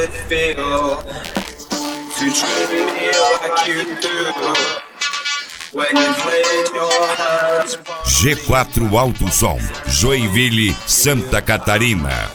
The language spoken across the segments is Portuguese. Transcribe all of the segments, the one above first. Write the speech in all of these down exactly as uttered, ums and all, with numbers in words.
it feel to treat me like you do when you place your hands upon me? G quatro Alto Som, Joinville, Santa Catarina.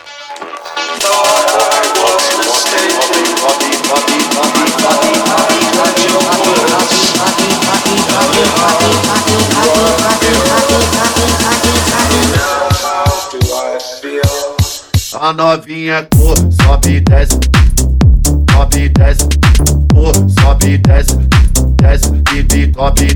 A novinha cor, sobe e desce, sobe e desce, cor, sobe e desce, desce e de top.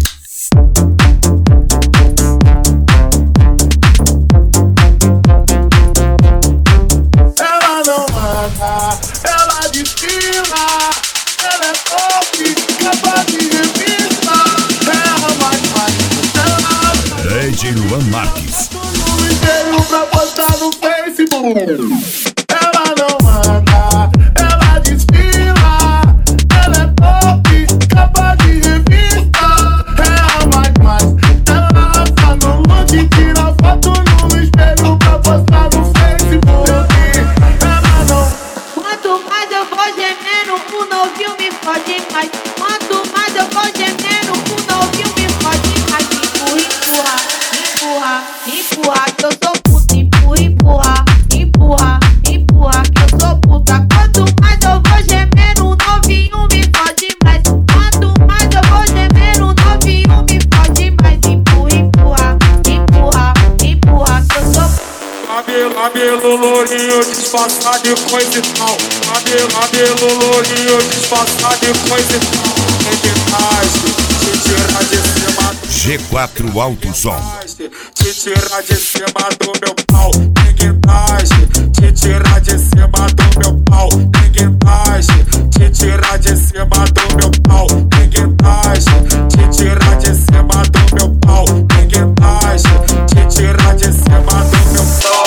Ela não anda, ela desfila, ela é top, capa de revista, ela mais mais, ela D J Luan Marques. no espelho pra postar no Facebook. Ela não anda, ela desfila, ela é top, capa de revista, ela mais mais, ela lança no look, tira foto no espelho pra postar no Facebook. Ela não. Quanto mais eu vou gemendo, o novinho me fode mais. Quanto mais eu vou gemendo, o novinho me fode mais. Empurra, empurra, empurra, empurra, que eu sou puta. Empurra, empurra, empurra, empurra, que eu sou puta. Quanto mais eu vou gemendo, o novinho me fode mais. Quanto mais eu vou gemendo, o novinho me fode mais. Empurra, empurra, empurra, empurra, que eu sou puta. Cabelo, cabelo lourinho, disfarçado de coisa e tal. Cabelo, cabelo lourinho, disfarçado de coisa e tal. Tem que te tirar de cima do G quatro Alto Som. te tirar de cima do meu pau. Tem que te tirar de cima do meu pau. Tem que te tirar de cima do meu pau. Tem que te tirar de cima do meu pau. Tem que te tirar de cima do meu pau.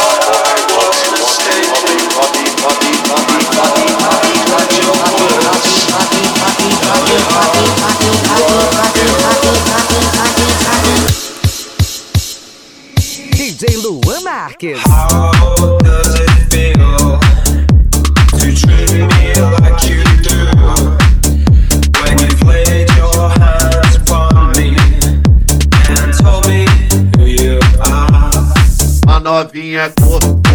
D J Luan Marques. How does it feel to treat me like you do when you've laid your hands upon me and told me who you are? A novinha cor,